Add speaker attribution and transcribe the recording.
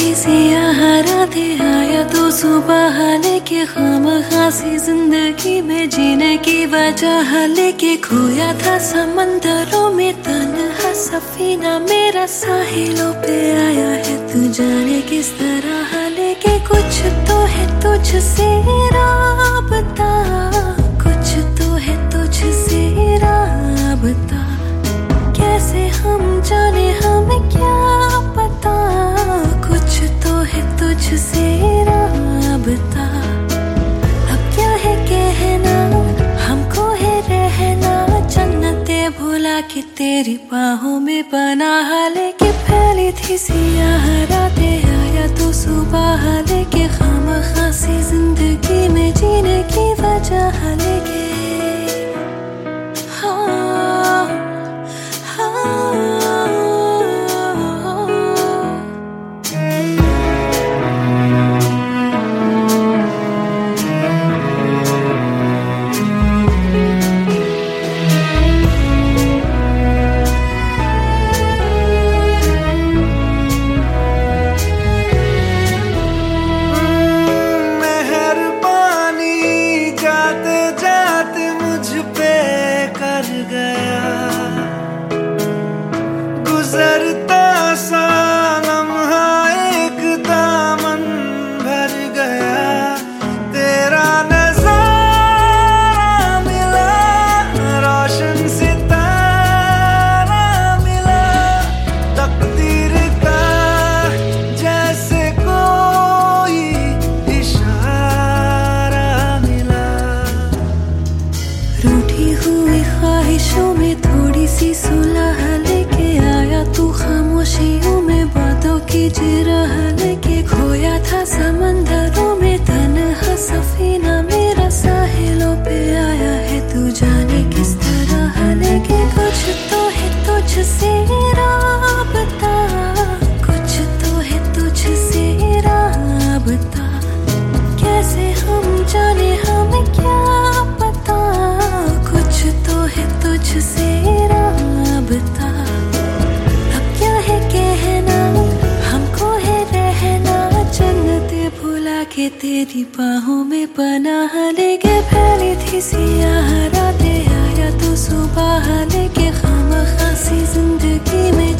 Speaker 1: थी सियाह रातें, आया तो सुबह लेके खामखासी जिंदगी में जीने की वजह लेके, खोया था समंदरों में तन्हा सफीना मेरा साहिलों पे आया है, तू जाने किस तरह लेके। कुछ तो है तुझसे राबता, कुछ तो है तुझसे राबता, कैसे हम जाने हमें क्या पता। कुछ तो है तुझसे राबता, अब क्या है कहना, हमको है रहना, जन्नते भुला के तेरी बाहों में पनाह लेके। फैली थी सियाह रातें, आया तो सुबह लेके खामखासी जिंदगी में जीने की वजह लेके।
Speaker 2: गुजरता सा लम्हा एक दामन भर गया, तेरा नजारा मिला, रोशन सितारा मिला, तकदीर का जैसे कोई इशारा मिला।
Speaker 1: रूठी हुई ख्वाहिशों में थोड़ी सी सुलह लेके आया तू, खामोशियों में बातों की जिरह लेके, खोया था समंदरों में तन्हा सफीना मेरा साहिलों पे आया है, तू जाने किस तरह लेके। कुछ तो है तुझसे राबता, कुछ तो है तुझसे राबता, कैसे हम जाने हमें क्या पता। कुछ तो है तुझसे राबता, अब क्या है कहना, हमको है रहना, जन्नते भुला के तेरी बाहों में पनाह लेके। फैली थी सियाह रातें, आया तो सुबह लेके खामखासी जिंदगी में